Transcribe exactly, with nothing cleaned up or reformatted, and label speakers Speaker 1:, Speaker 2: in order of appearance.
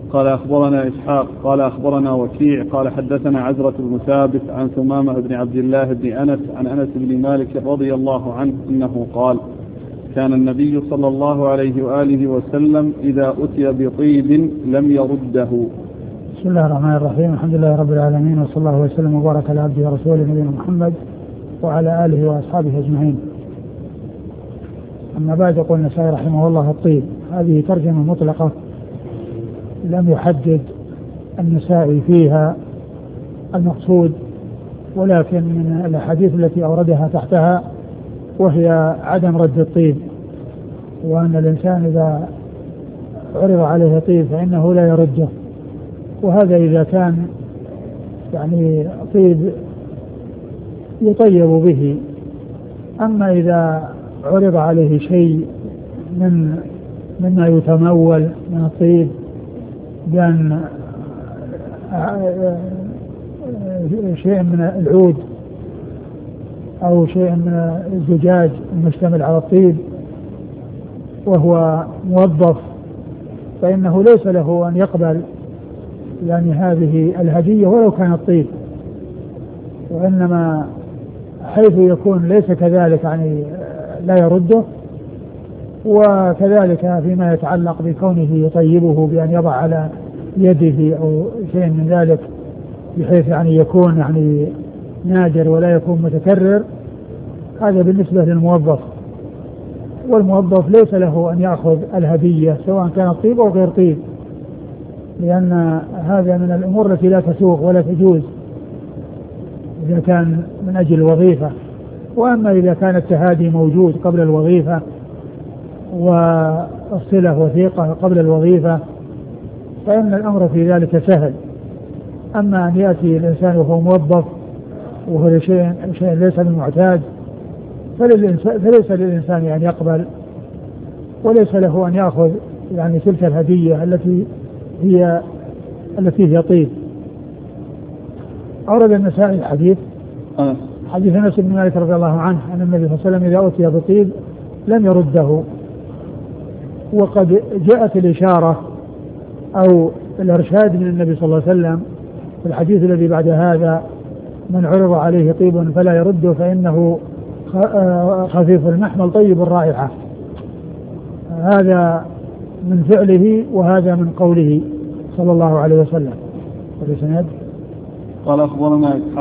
Speaker 1: قال أخبرنا إسحاق قال أخبرنا وكيع قال حدثنا عزرة بن ثابت عن ثمامة بن عبد الله بن أنس عن أنس بن مالك رضي الله عنه أنه قال كان النبي صلى الله عليه وآله وسلم إذا أتي بطيب لم يرده.
Speaker 2: بسم الله الرحمن الرحيم. الحمد لله رب العالمين، وصلى الله وسلم وبارك على عبده ورسوله نبينا محمد وعلى آله وأصحابه أجمعين. أما بعد، يقول النسائي رحمه الله الطيب. هذه ترجمة مطلقة لم يحدد النسائي فيها المقصود، ولكن من الأحاديث التي أوردها تحتها وهي عدم رد الطيب، وأن الإنسان إذا عرض عليه طيب فإنه لا يرده، وهذا إذا كان يعني طيب يطيب به. أما إذا عرض عليه شيء من مما يتمول من الطيب، بأن شيء من العود أو شيء من الزجاج المشتمل على الطيب وهو موظف، فإنه ليس له أن يقبل يعني هذه الهدية ولو كان الطيب، وإنما حيث يكون ليس كذلك يعني لا يرده. وكذلك فيما يتعلق بكونه يطيبه بأن يضع على يده أو شيء من ذلك، بحيث يعني يكون يعني نادر ولا يكون متكرر، هذا بالنسبة للموظف. والموظف ليس له أن يأخذ الهدية سواء كان طيب أو غير طيب، لأن هذا من الأمور التي لا تسوق ولا تجوز إذا كان من أجل الوظيفة. وأما إذا كان التهادي موجود قبل الوظيفة والصلة وثيقة قبل الوظيفة فإن الأمر في ذلك سهل. أما أن يأتي الإنسان وهو موظف وهو شيء, شيء ليس بالمعتاد فليس للإنسان أن يقبل، وليس له أن يأخذ يعني تلك الهدية التي هي التي هي طيب. أورد النسائي الحديث
Speaker 1: أه.
Speaker 2: حديث أنس بن مالك رضي الله عنه أن النبي صلى الله عليه وسلم إذا أتي بطيب لم يرده. وقد جاءت الإشارة أو الإرشاد من النبي صلى الله عليه وسلم في الحديث الذي بعد هذا: من عرض عليه طيب فلا يرده فإنه خفيف المحمل طيب الرائحة. هذا من فعله وهذا من قوله صلى الله عليه وسلم.
Speaker 1: قال أخبرنا